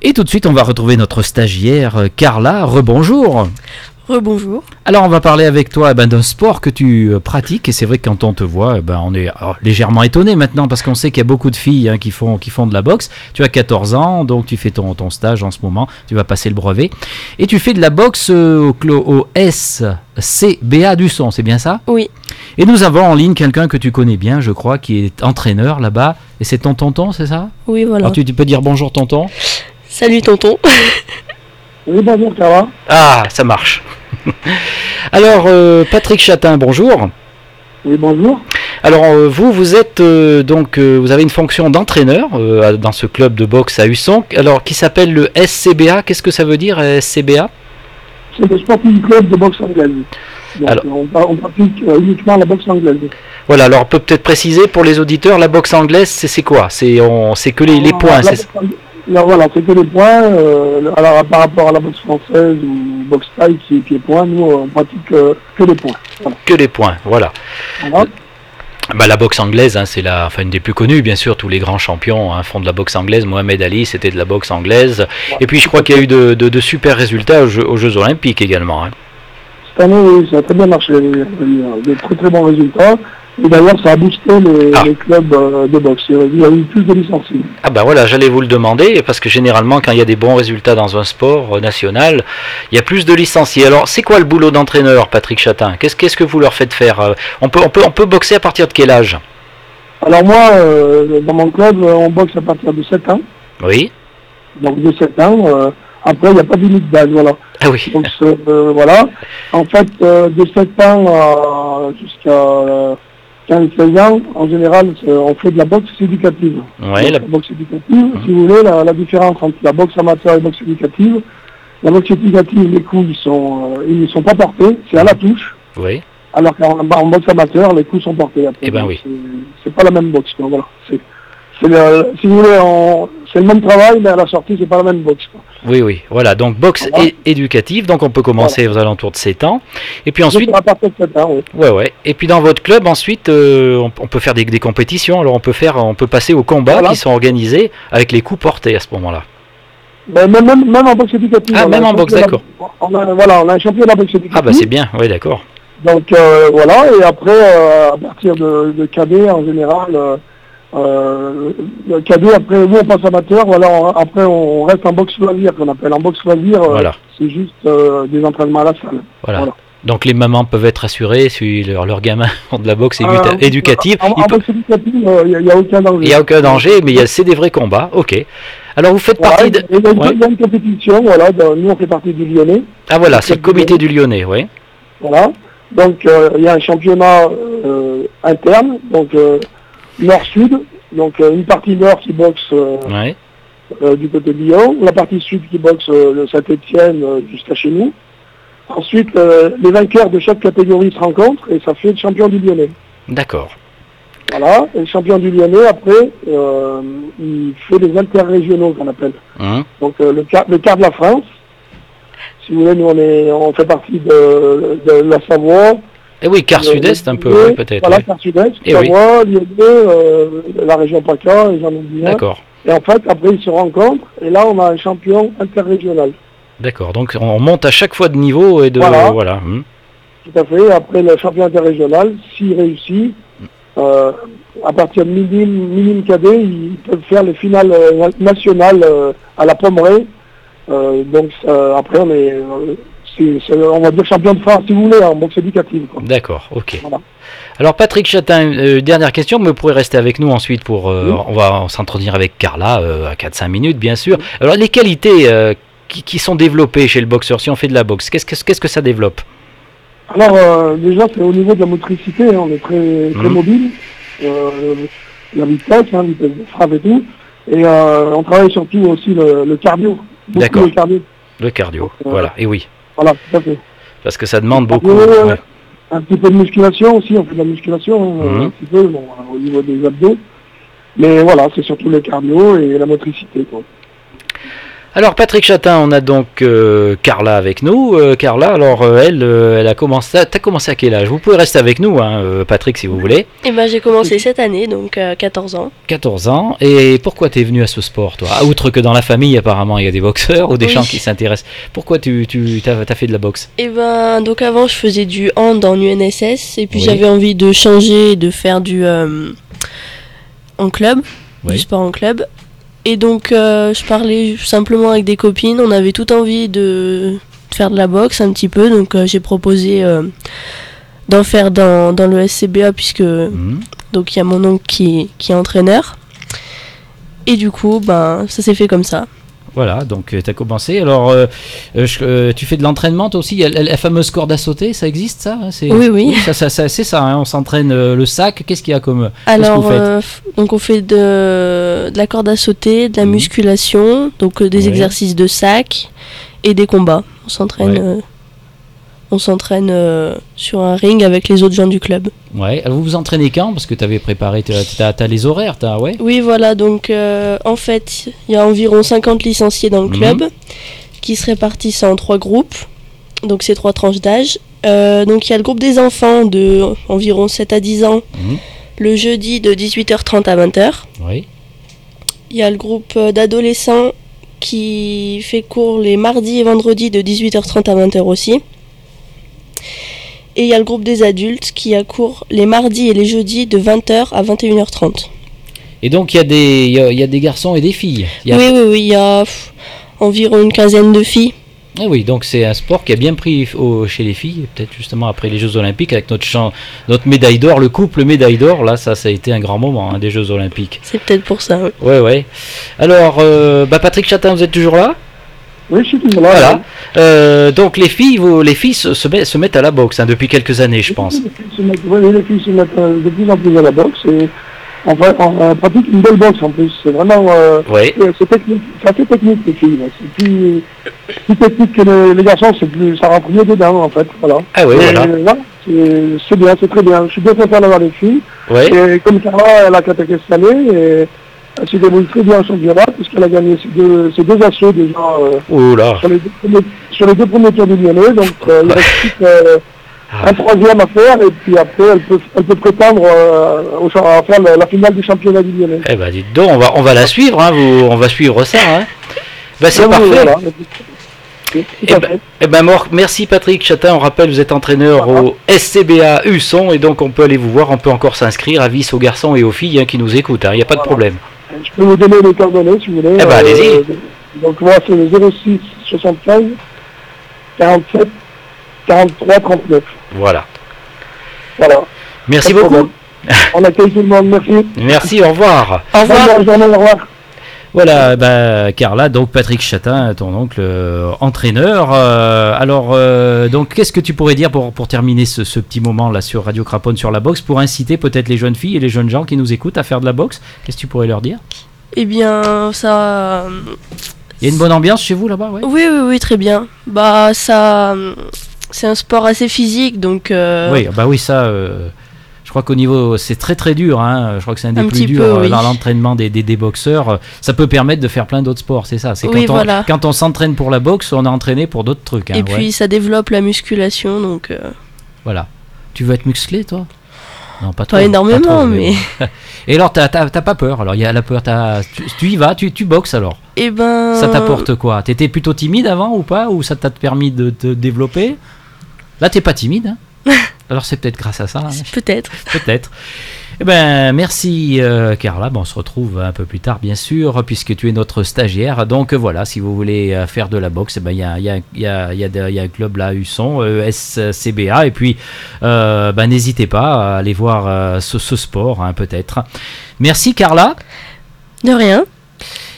Et tout de suite, on va retrouver notre stagiaire Carla. Rebonjour. Rebonjour. Alors, on va parler avec toi d'un sport que tu pratiques. Et c'est vrai que quand on te voit, on est légèrement étonné maintenant parce qu'on sait qu'il y a beaucoup de filles qui font de la boxe. Tu as 14 ans, donc tu fais ton stage en ce moment. Tu vas passer le brevet. Et tu fais de la boxe au SCBA du Son, c'est bien ça ? Oui. Et nous avons en ligne quelqu'un que tu connais bien, je crois, qui est entraîneur là-bas. Et c'est ton tonton, c'est ça ? Oui, voilà. Alors, tu peux dire bonjour, tonton ? Salut, tonton. Oui, bonjour, ça va ? Ah, ça marche. Alors, Patrick Chatin, bonjour. Oui, bonjour. Alors, vous êtes vous avez une fonction d'entraîneur dans ce club de boxe à Usson, alors qui s'appelle le SCBA. Qu'est-ce que ça veut dire, SCBA ? C'est le Sporting Club de boxe anglaise. Donc, Alors, on pratique uniquement la boxe anglaise. Voilà, alors on peut peut-être préciser pour les auditeurs, la boxe anglaise, c'est quoi ? C'est que les points, c'est... Voilà, c'est que les points. Alors, par rapport à la boxe française ou boxe thaï qui est pied-point, nous, on pratique que les points. Voilà. Que les points, voilà. Voilà. La boxe anglaise, c'est une des plus connues, bien sûr. Tous les grands champions font de la boxe anglaise. Mohamed Ali, c'était de la boxe anglaise. Et puis, je crois qu'il y a eu de super résultats aux Jeux Olympiques également. Cette année, oui, ça a très bien marché. Il y a eu de très très bons résultats. Et d'ailleurs, ça a boosté les clubs de boxe. Il y a eu plus de licenciés. Voilà, j'allais vous le demander, parce que généralement, quand il y a des bons résultats dans un sport national, il y a plus de licenciés. Alors, c'est quoi le boulot d'entraîneur, Patrick Chatin ? Qu'est-ce que vous leur faites faire ? On peut boxer à partir de quel âge ? Alors moi, dans mon club, on boxe à partir de 7 ans. Oui. Donc de 7 ans. Après, il n'y a pas de limite d'âge, voilà. Ah oui. Donc voilà. En fait, de 7 ans jusqu'à 15-16 ans, en général, on fait de la boxe éducative. Ouais, la boxe éducative, si vous voulez, la différence entre la boxe amateur et la boxe éducative, la boxe éducative, les coups, ils ne sont pas portés, c'est à la touche. Oui. Alors qu'en boxe amateur, les coups sont portés. Après. Eh ben oui. C'est pas la même boxe, quoi, voilà. Si vous voulez, c'est le même travail, mais à la sortie, c'est pas la même boxe, quoi. Oui, voilà, donc boxe éducative, donc on peut commencer aux alentours de 7 ans, et puis ensuite... À partir de 7 ans, oui. Ouais, et puis dans votre club, ensuite, on peut faire des compétitions, alors on peut passer aux combats qui sont organisés avec les coups portés à ce moment-là. Ben, même en boxe éducative. Ah, même en boxe, d'accord. On a un champion de la boxe éducative. Ah bah c'est bien, oui, d'accord. Donc voilà, et après, à partir de cadet, en général... le cadet, après, nous on passe amateur, voilà, après on reste en boxe loisir qu'on appelle. En boxe loisir, c'est juste des entraînements à la salle. Voilà. Donc les mamans peuvent être assurées si leurs gamins font de la boxe éducative. En boxe éducative, il n'y a aucun danger. Il n'y a aucun danger, mais c'est des vrais combats, ok. Alors vous faites partie de... Il y a une compétition, voilà, nous on fait partie du Lyonnais. Ah voilà, c'est le comité du Lyonnais, oui. Voilà, donc il y a un championnat interne, donc... nord-sud, donc une partie nord qui boxe du côté de Lyon, la partie sud qui boxe de Saint-Étienne jusqu'à chez nous. Ensuite, les vainqueurs de chaque catégorie se rencontrent et ça fait le champion du Lyonnais. D'accord. Voilà, et le champion du Lyonnais, après, il fait les interrégionaux qu'on appelle. Donc le quart de la France, si vous voulez, nous on fait partie de la Savoie. Et oui, quart sud-est un peu, peut-être. Voilà, quart sud-est, Savoie, Lyonnais, la région PACA, et j'en oublie un. D'accord. Et en fait, après, ils se rencontrent, et là, on a un champion interrégional. D'accord, donc on monte à chaque fois de niveau et de... Voilà. Tout à fait. Après, le champion interrégional, s'il réussit, à partir de minime cadet, ils peuvent faire les finales nationales à la Pommeraye. Donc, après, on va dire champion de France, si vous voulez, en boxe éducative. D'accord, ok. Voilà. Alors Patrick Chatin, dernière question, mais vous pourrez rester avec nous ensuite pour... On va s'entretenir avec Carla à 4-5 minutes, bien sûr. Alors les qualités qui sont développées chez le boxeur, si on fait de la boxe, qu'est-ce que ça développe ? Alors déjà, c'est au niveau de la motricité, on est très mobile. La vitesse, vitesse de frappe et tout. Et on travaille surtout aussi le cardio. D'accord. Le cardio, voilà, et oui. Voilà, tout à fait. Parce que ça demande beaucoup. Un petit peu de musculation aussi, on fait de la musculation un petit peu au niveau des abdos. Mais voilà, c'est surtout le cardio et la motricité, quoi. Alors Patrick Chatin, on a donc Carla avec nous. Carla, alors elle a commencé. T'as commencé à quel âge? Vous pouvez rester avec nous, hein, Patrick, si vous voulez. Eh ben, j'ai commencé cette année, donc 14 ans. 14 ans. Et pourquoi t'es venu à ce sport, toi? Outre que dans la famille, apparemment, il y a des boxeurs ou des gens qui s'intéressent. Pourquoi t'as fait de la boxe? Eh ben, donc avant, je faisais du hand en UNSS, et puis j'avais envie de changer, de faire du en club, du sport en club. Et donc, je parlais simplement avec des copines. On avait toute envie de faire de la boxe un petit peu. Donc, j'ai proposé d'en faire dans le SCBA, puisque donc il y a mon oncle qui est entraîneur. Et du coup, ça s'est fait comme ça. Voilà, donc tu as commencé. Alors, tu fais de l'entraînement, toi aussi. La fameuse corde à sauter, ça existe, ça? Oui. C'est ça, hein, on s'entraîne le sac. Qu'est-ce qu'il y a comme... Alors, donc on fait de la corde à sauter, de la musculation, donc des exercices de sac et des combats. On s'entraîne sur un ring avec les autres gens du club. Ouais, alors vous vous entraînez quand? Parce que tu avais préparé, t'as les horaires, ouais? Oui, voilà, donc en fait, il y a environ 50 licenciés dans le club qui se répartissent en 3 groupes, donc c'est 3 tranches d'âge. Donc il y a le groupe des enfants de environ 7 à 10 ans, le jeudi de 18h30 à 20h. Oui. Il y a le groupe d'adolescents qui fait cours les mardis et vendredis de 18h30 à 20h aussi. Et il y a le groupe des adultes qui a cours les mardis et les jeudis de 20h à 21h30. Et donc il y a des garçons et des filles. Oui, il y a environ une quinzaine de filles. Ah oui, donc c'est un sport qui a bien pris chez les filles, peut-être justement après les Jeux Olympiques avec notre médaille d'or, le couple médaille d'or, là ça a été un grand moment des Jeux Olympiques. C'est peut-être pour ça, oui. Ouais. Alors, Patrick Chatin, vous êtes toujours là? Oui, je suis toujours là. Voilà. Donc les filles se mettent à la boxe depuis quelques années, je pense. Les filles se mettent de plus en plus à la boxe et on pratique une belle boxe en plus. C'est vraiment c'est technique, c'est assez technique les filles. C'est plus technique que les garçons, ça rentre mieux dedans en fait. Voilà. Ah oui, voilà. C'est bien, c'est très bien. Je suis bien content d'avoir les filles. Ouais. Et comme Carla, elle a attaqué cette année et elle s'est débrouillée très bien en championnat puisqu'elle a gagné ses deux assauts déjà sur les deux premiers tours du Lyonnais. Donc il reste un troisième à faire et puis après elle peut prétendre à faire la finale du championnat du Lyonnais. Eh ben dites donc, on va la suivre, hein, on va suivre ça. Hein. C'est parfait. Voilà. Merci Patrick Chatin, on rappelle vous êtes entraîneur au SCBA Husson et donc on peut aller vous voir, on peut encore s'inscrire à vis aux garçons et aux filles qui nous écoutent, il n'y a pas de problème. Je peux vous donner les coordonnées si vous voulez. Allez-y. Donc moi c'est le 06 75 47 43 39. Voilà. Pas Merci beaucoup. Problème. On accueille tout le monde, merci. Merci, au revoir. Au revoir. Au revoir. Voilà, Carla, donc Patrick Chatin, ton oncle entraîneur. Donc, qu'est-ce que tu pourrais dire pour terminer ce petit moment là sur Radio Craponne sur la boxe, pour inciter peut-être les jeunes filles et les jeunes gens qui nous écoutent à faire de la boxe? Qu'est-ce que tu pourrais leur dire? Eh bien, ça... Il y a une bonne ambiance chez vous là-bas, ouais? Oui, très bien. C'est un sport assez physique, donc... Oui, ça... Je crois qu'au niveau, c'est très très dur, hein. Je crois que c'est un des plus durs dans l'entraînement des boxeurs. Ça peut permettre de faire plein d'autres sports, c'est ça. C'est quand on s'entraîne pour la boxe, on est entraîné pour d'autres trucs. Hein, et puis ça développe la musculation, donc... Voilà. Tu veux être musclé, toi? Non, pas toi. Pas énormément, pas trop, mais... Et alors, t'as pas peur? Alors, il y a la peur, tu y vas, tu boxes alors? Eh ben... Ça t'apporte quoi? T'étais plutôt timide avant ou pas? Ou ça t'a permis de te développer? Là, t'es pas timide, hein? Alors c'est peut-être grâce à ça. Hein. Peut-être. Eh ben, merci Carla. On se retrouve un peu plus tard, bien sûr, puisque tu es notre stagiaire. Donc voilà, si vous voulez faire de la boxe, il y a un club là, Husson, SCBA. Et puis, n'hésitez pas à aller voir ce sport, hein, peut-être. Merci Carla. De rien.